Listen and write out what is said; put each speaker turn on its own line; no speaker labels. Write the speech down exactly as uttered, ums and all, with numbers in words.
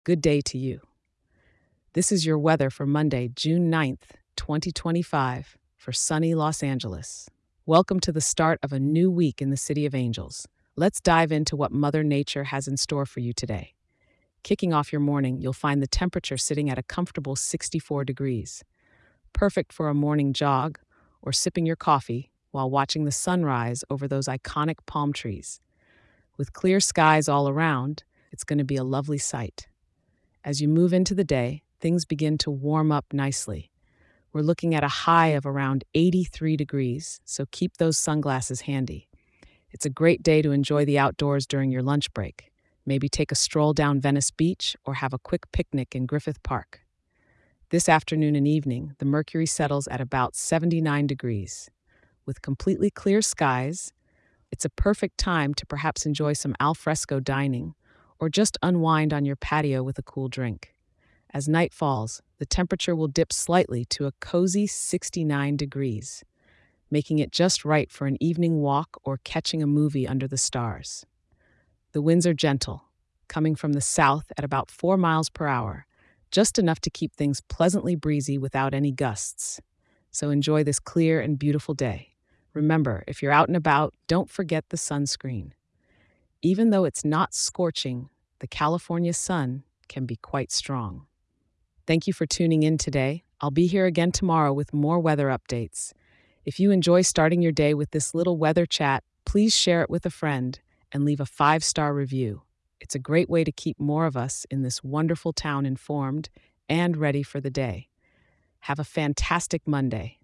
Good day to you. This is your weather for Monday, June ninth, twenty twenty-five, for sunny Los Angeles. Welcome to the start of a new week in the City of Angels. Let's dive into what Mother Nature has in store for you today. Kicking off your morning, you'll find the temperature sitting at a comfortable sixty-four degrees, perfect for a morning jog or sipping your coffee while watching the sunrise over those iconic palm trees. With clear skies all around, it's going to be a lovely sight. As you move into the day, things begin to warm up nicely. We're looking at a high of around eighty-three degrees, so keep those sunglasses handy. It's a great day to enjoy the outdoors during your lunch break. Maybe take a stroll down Venice Beach or have a quick picnic in Griffith Park. This afternoon and evening, the mercury settles at about seventy-nine degrees. With completely clear skies, it's a perfect time to perhaps enjoy some al fresco dining or just unwind on your patio with a cool drink. As night falls, the temperature will dip slightly to a cozy sixty-nine degrees, making it just right for an evening walk or catching a movie under the stars. The winds are gentle, coming from the south at about four miles per hour, just enough to keep things pleasantly breezy without any gusts. So enjoy this clear and beautiful day. Remember, if you're out and about, don't forget the sunscreen. Even though it's not scorching, the California sun can be quite strong. Thank you for tuning in today. I'll be here again tomorrow with more weather updates. If you enjoy starting your day with this little weather chat, please share it with a friend and leave a five-star review. It's a great way to keep more of us in this wonderful town informed and ready for the day. Have a fantastic Monday.